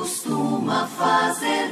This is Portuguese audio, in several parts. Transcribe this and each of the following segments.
costuma fazer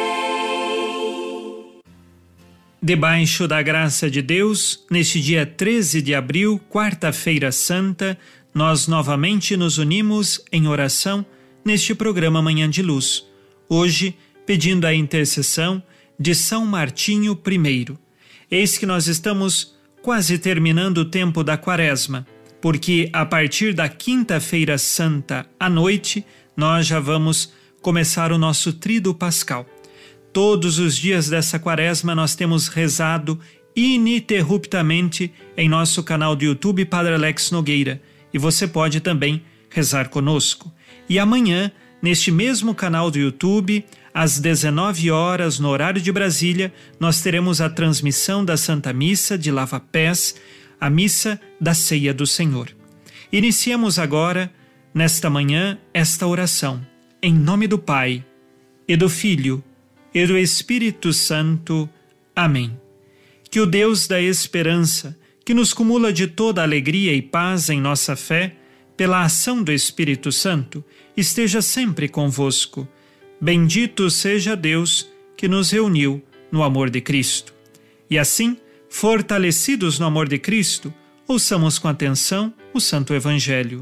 bem. Debaixo da graça de Deus, neste dia 13 de abril, quarta-feira santa, nós novamente nos unimos em oração neste programa Manhã de Luz. Hoje, pedindo a intercessão de São Martinho I. Eis que nós estamos quase terminando o tempo da Quaresma, porque a partir da quinta-feira santa à noite, nós já vamos começar o nosso tríduo pascal. Todos os dias dessa Quaresma nós temos rezado ininterruptamente em nosso canal do YouTube Padre Alex Nogueira, e você pode também rezar conosco. E amanhã, neste mesmo canal do YouTube, às 19 horas, no horário de Brasília, nós teremos a transmissão da Santa Missa de Lava-Pés, a Missa da Ceia do Senhor. Iniciemos agora, nesta manhã, esta oração. Em nome do Pai, e do Filho, e do Espírito Santo. Amém. Que o Deus da esperança, que nos cumula de toda alegria e paz em nossa fé, pela ação do Espírito Santo, esteja sempre convosco. Bendito seja Deus que nos reuniu no amor de Cristo. E assim, fortalecidos no amor de Cristo, ouçamos com atenção o Santo Evangelho.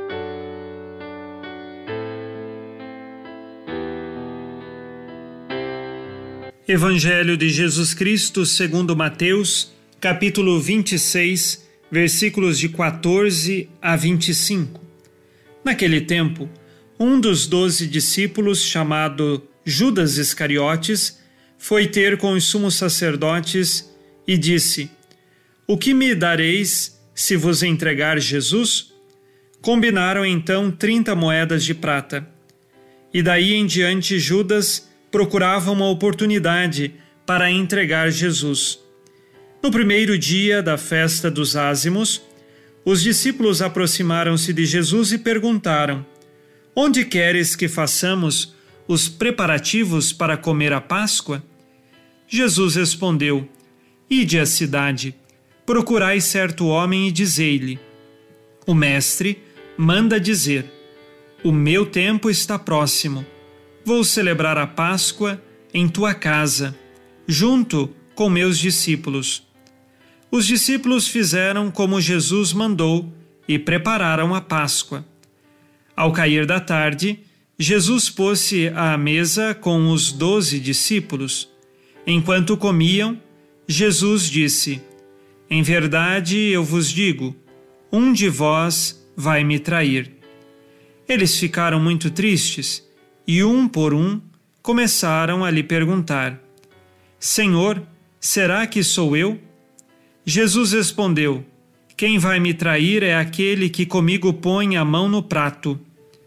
Evangelho de Jesus Cristo segundo Mateus, capítulo 26, versículos de 14 a 25. Naquele tempo, um dos 12 discípulos, chamado Judas Iscariotes, foi ter com os sumos sacerdotes e disse: O que me dareis se vos entregar Jesus? Combinaram então 30 moedas de prata. E daí em diante Judas procurava uma oportunidade para entregar Jesus. No primeiro dia da festa dos ázimos, os discípulos aproximaram-se de Jesus e perguntaram: Onde queres que façamos os preparativos para comer a Páscoa? Jesus respondeu: Ide à cidade, procurai certo homem e dizei-lhe: O mestre manda dizer: O meu tempo está próximo. Vou celebrar a Páscoa em tua casa, junto com meus discípulos. Os discípulos fizeram como Jesus mandou e prepararam a Páscoa. Ao cair da tarde, Jesus pôs-se à mesa com os 12 discípulos. Enquanto comiam, Jesus disse: Em verdade eu vos digo, um de vós vai me trair. Eles ficaram muito tristes e, um por um, começaram a lhe perguntar: Senhor, será que sou eu? Jesus respondeu: Quem vai me trair é aquele que comigo põe a mão no prato.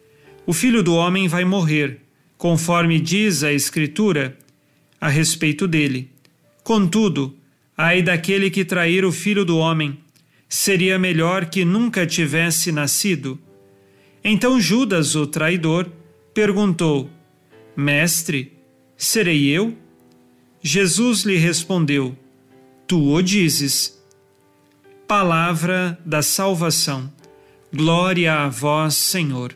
O Filho do Homem vai morrer, conforme diz a Escritura a respeito dele. Contudo, ai daquele que trair o Filho do Homem, seria melhor que nunca tivesse nascido. Então Judas, o traidor, perguntou: Mestre, serei eu? Jesus lhe respondeu: Tu o dizes. Palavra da salvação. Glória a vós, Senhor.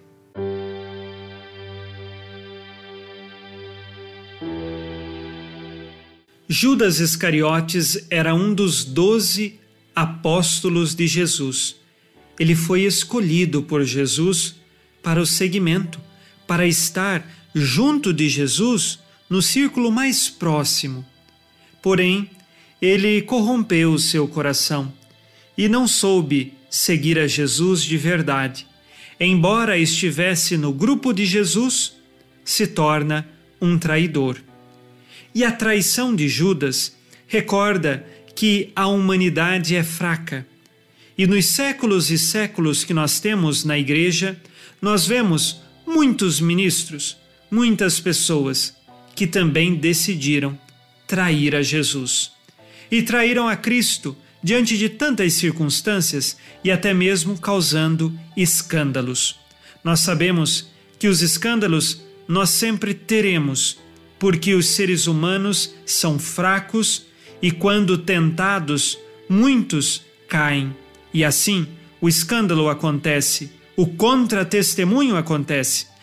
Judas Iscariotes era um dos 12 apóstolos de Jesus. Ele foi escolhido por Jesus para o seguimento, para estar junto de Jesus no círculo mais próximo. Porém, ele corrompeu o seu coração e não soube seguir a Jesus de verdade. Embora estivesse no grupo de Jesus, se torna um traidor. E a traição de Judas recorda que a humanidade é fraca. E nos séculos e séculos que nós temos na Igreja, nós vemos muitos ministros, muitas pessoas que também decidiram trair a Jesus. E traíram a Cristo diante de tantas circunstâncias e até mesmo causando escândalos. Nós sabemos que os escândalos nós sempre teremos, porque os seres humanos são fracos e quando tentados, muitos caem. E assim, o escândalo acontece, o contra-testemunho acontece.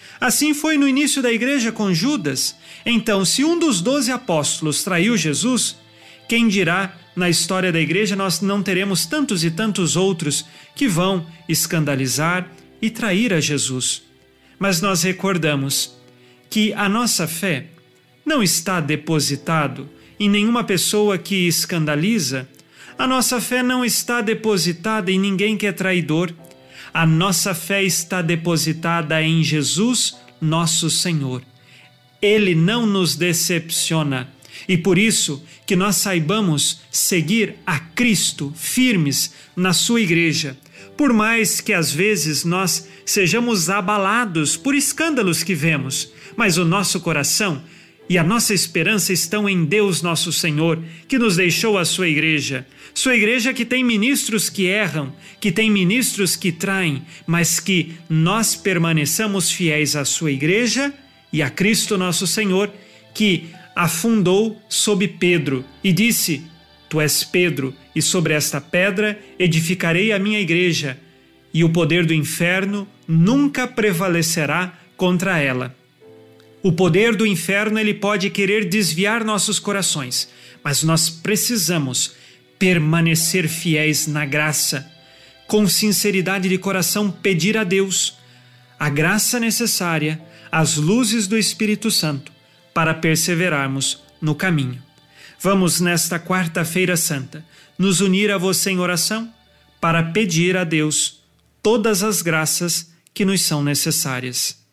Assim foi no início da igreja com Judas. Então, se um dos 12 apóstolos traiu Jesus, quem dirá na história da igreja nós não teremos tantos e tantos outros que vão escandalizar e trair a Jesus. Mas nós recordamos que a nossa fé não está depositado em nenhuma pessoa que escandaliza. A nossa fé não está depositada em ninguém que é traidor. A nossa fé está depositada em Jesus, nosso Senhor. Ele não nos decepciona. E por isso que nós saibamos seguir a Cristo firmes na sua igreja. Por mais que às vezes nós sejamos abalados por escândalos que vemos, mas o nosso coração e a nossa esperança estão em Deus nosso Senhor, que nos deixou a sua igreja. Sua igreja que tem ministros que erram, que tem ministros que traem, mas que nós permaneçamos fiéis à sua igreja e a Cristo nosso Senhor, que afundou sob Pedro e disse: Tu és Pedro, e sobre esta pedra edificarei a minha igreja, e o poder do inferno nunca prevalecerá contra ela. O poder do inferno, ele pode querer desviar nossos corações, mas nós precisamos permanecer fiéis na graça, com sinceridade de coração pedir a Deus a graça necessária, as luzes do Espírito Santo, para perseverarmos no caminho. Vamos, nesta quarta-feira santa, nos unir a você em oração para pedir a Deus todas as graças que nos são necessárias.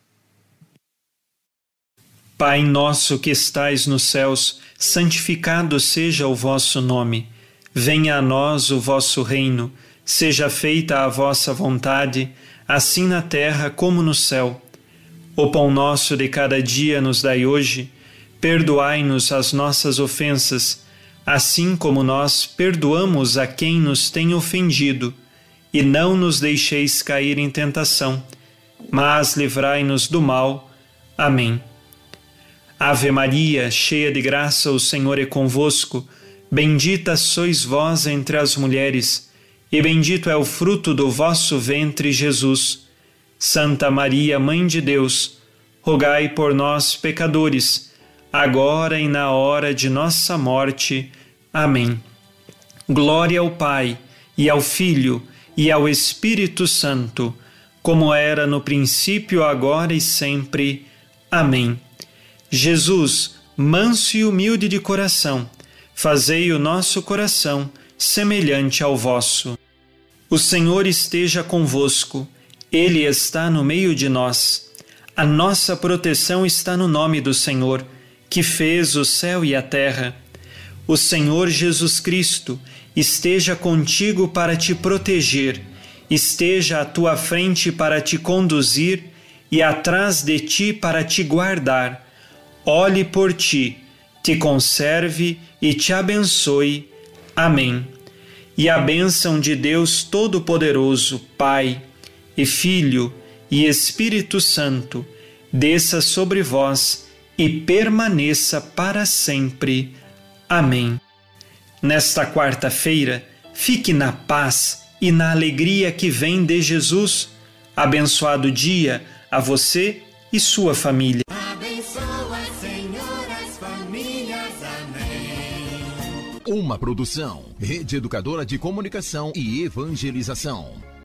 Pai nosso que estais nos céus, santificado seja o vosso nome. Venha a nós o vosso reino. Seja feita a vossa vontade, assim na terra como no céu. O pão nosso de cada dia nos dai hoje. Perdoai-nos as nossas ofensas, assim como nós perdoamos a quem nos tem ofendido. E não nos deixeis cair em tentação, mas livrai-nos do mal. Amém. Ave Maria, cheia de graça, o Senhor é convosco. Bendita sois vós entre as mulheres, e bendito é o fruto do vosso ventre, Jesus. Santa Maria, Mãe de Deus, rogai por nós, pecadores, agora e na hora de nossa morte. Amém. Glória ao Pai, e ao Filho, e ao Espírito Santo, como era no princípio, agora e sempre. Amém. Jesus, manso e humilde de coração, fazei o nosso coração semelhante ao vosso. O Senhor esteja convosco, Ele está no meio de nós. A nossa proteção está no nome do Senhor, que fez o céu e a terra. O Senhor Jesus Cristo esteja contigo para te proteger, esteja à tua frente para te conduzir e atrás de ti para te guardar. Olhe por ti, te conserve e te abençoe. Amém. E a bênção de Deus Todo-Poderoso, Pai e Filho e Espírito Santo, desça sobre vós e permaneça para sempre. Amém. Nesta quarta-feira, fique na paz e na alegria que vem de Jesus. Abençoado dia a você e sua família. Abençoa, Senhor, as famílias. Amém. Uma produção, Rede Educadora de Comunicação e Evangelização.